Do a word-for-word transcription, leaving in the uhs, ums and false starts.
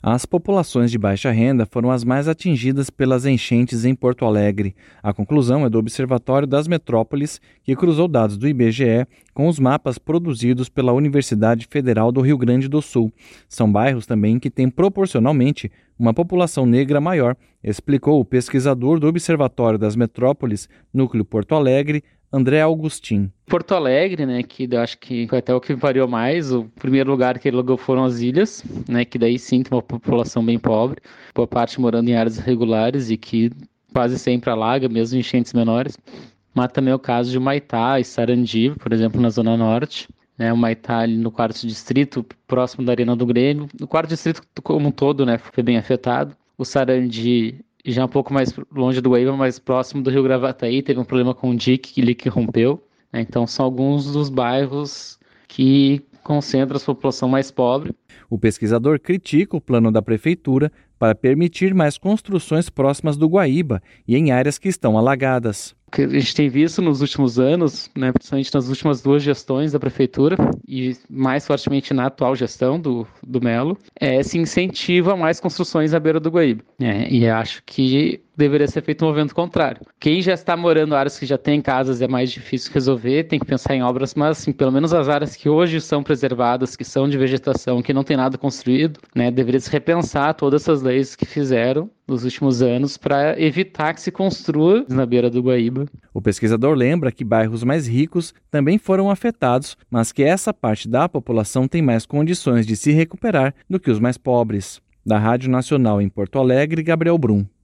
As populações de baixa renda foram as mais atingidas pelas enchentes em Porto Alegre. A conclusão é do Observatório das Metrópoles, que cruzou dados do I B G E com os mapas produzidos pela Universidade Federal do Rio Grande do Sul. São bairros também que têm proporcionalmente uma população negra maior, explicou o pesquisador do Observatório das Metrópoles, Núcleo Porto Alegre, André Augustin. Porto Alegre, né, que eu acho que foi até o que variou mais, o primeiro lugar que ele logou foram as ilhas, né, que daí sim tem uma população bem pobre, boa parte morando em áreas irregulares e que quase sempre alaga, mesmo em enchentes menores. Mas também é o caso de Humaitá e Sarandi, por exemplo, na Zona Norte. Né, o Humaitá ali no quarto distrito, próximo da Arena do Grêmio. O quarto distrito como um todo, né, foi bem afetado. O Sarandi já um pouco mais longe do Guaíba, mais próximo do Rio Gravataí, teve um problema com o dique que ele que rompeu. Né, então são alguns dos bairros que concentram a população mais pobre. O pesquisador critica o plano da prefeitura para permitir mais construções próximas do Guaíba e em áreas que estão alagadas. O que a gente tem visto nos últimos anos, né, principalmente nas últimas duas gestões da prefeitura e mais fortemente na atual gestão do, do Melo, é se incentiva mais construções à beira do Guaíba. É, e acho que deveria ser feito um movimento contrário. Quem já está morando em áreas que já tem casas é mais difícil resolver, tem que pensar em obras, mas assim, pelo menos as áreas que hoje são preservadas, que são de vegetação, que não tem nada construído, né, deveria se repensar todas essas leis que fizeram nos últimos anos para evitar que se construa na beira do Guaíba. O pesquisador lembra que bairros mais ricos também foram afetados, mas que essa parte da população tem mais condições de se recuperar do que os mais pobres. Da Rádio Nacional em Porto Alegre, Gabriel Brum.